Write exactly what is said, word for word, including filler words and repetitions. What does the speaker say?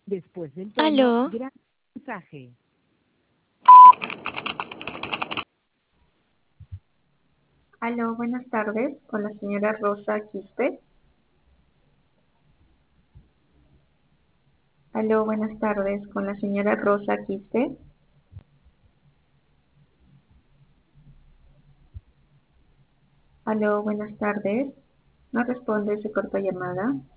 Después del tono, Aló, gran mensaje. Aló, buenas tardes, con la señora Rosa Quispe. Aló, buenas tardes, con la señora Rosa Quispe. Aló, buenas tardes. No responde, se corta llamada.